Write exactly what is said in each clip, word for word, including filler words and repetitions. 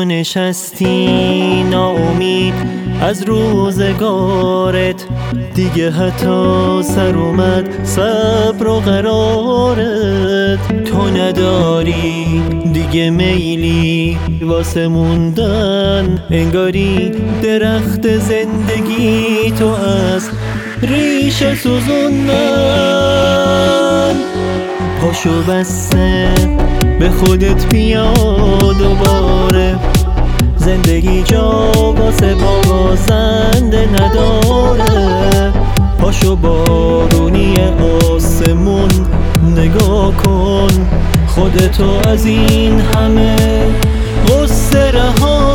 تو نشستی ناامید از روزگارت، دیگه حتی سر اومد صبر و قرارت. تو نداری دیگه میلی واسه موندن، انگاری درخت زندگی تو از ریشه سوزوندن. پاشو بسته به خودت بیا دوباره، زندگی جا واسه بازنده نداره. پاشو بارونی آسمون نگاه کن، خودتو از این همه غصه رها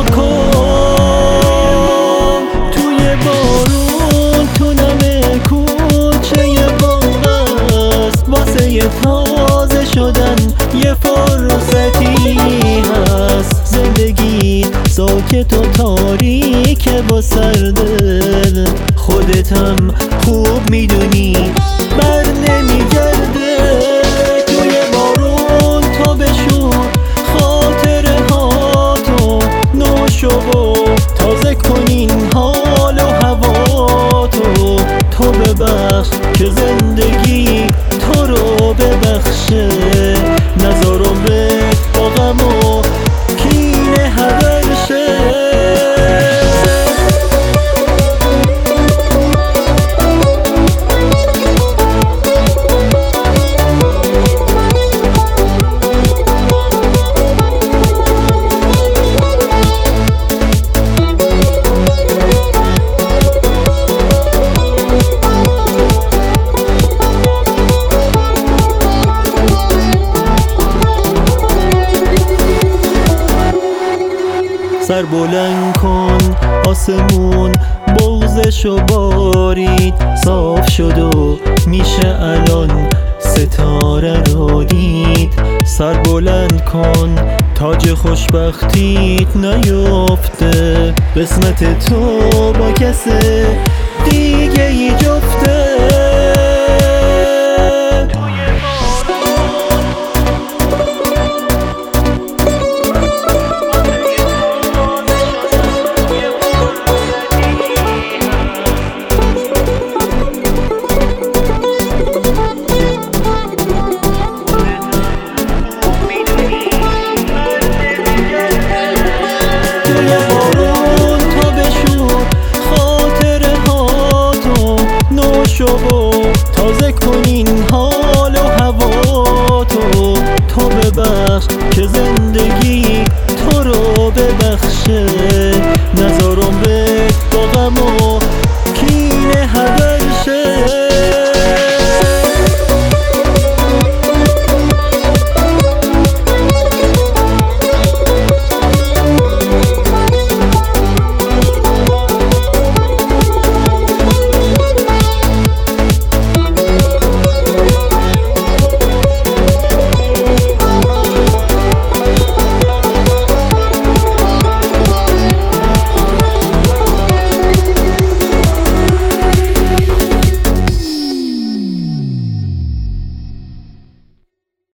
کن. توی بارون تو نم کوچه باغ است، واسه یه تازه شدن یه فرصتی هست. زندگی ساکت و تاریک با سرده، خودتم خوب میدونی بر نمیگرده. توی بارون تو بشور خاطره ها تو، نوشو و تازه کنین حال و هوا تو. تو ببخش که زندگی تو رو ببخشه، نذار عمرت با غم و کینه هدر شه. سر بلند کن آسمون بغضشو بارید، صاف شد و میشه الان ستاره رو دید. سر بلند کن تاج خوشبختیت نیفته، قسمت تو با کس دیگه ای جفته.